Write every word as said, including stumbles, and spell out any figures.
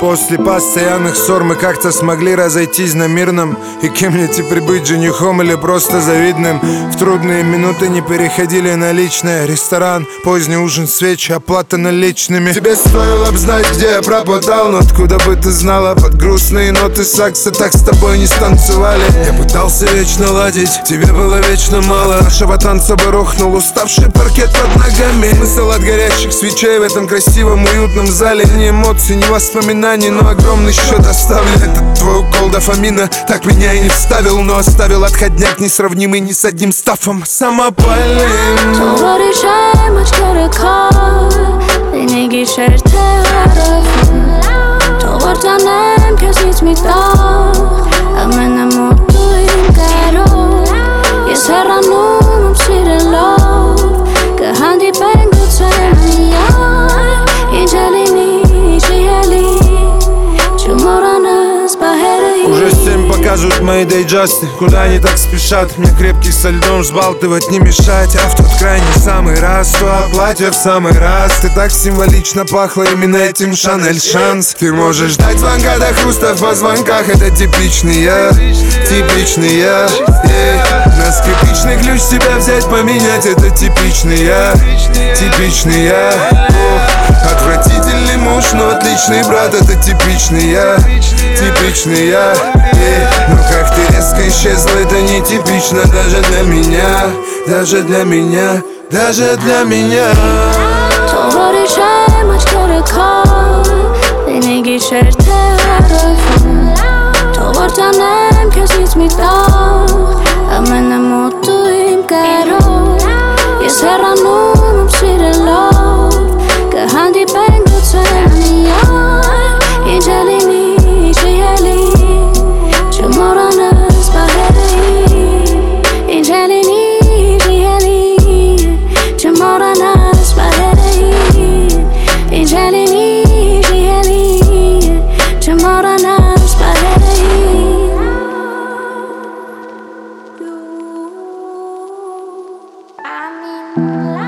После постоянных ссор мы как-то смогли разойтись на мирном. И кем мне теперь быть, женихом или просто завидным? В трудные минуты не переходили на личное. Ресторан, поздний ужин, свечи, оплата наличными. Тебе стоило б знать, где я пропадал, но откуда бы ты знала? Под грустные ноты сакса так с тобой не станцевали. Я пытался вечно ладить, тебе было вечно мало. Нашего танца бы рухнул уставший паркет под ногами. Смысл от горящих свечей в этом красивом уютном зале. Ни эмоций, ни воспоминаний, но огромный счет оставлен. Этот твой укол дофамина так меня и не вставил, но оставил отходняк несравнимый ни с одним стафом самопальным. Уже семь покажут мои дейджасты, куда они так спешат. Мне крепкий со льдом взбалтывать не мешать. А в тот крайний самый раз, то платье в самый раз. Ты так символично пахла именно этим Шанель Шанс. Ты можешь ждать звонка до хруста в позвонках. Это типичный я, типичный я, yeah. На скрипичный ключ себя взять, поменять. Это типичный я, типичный я, oh. Отвратительный муж, но отличный брат. Это типичный я, типичный я, yeah. Но как ты резко исчезла, это нетипично даже для меня, даже для меня, даже для меня. I mean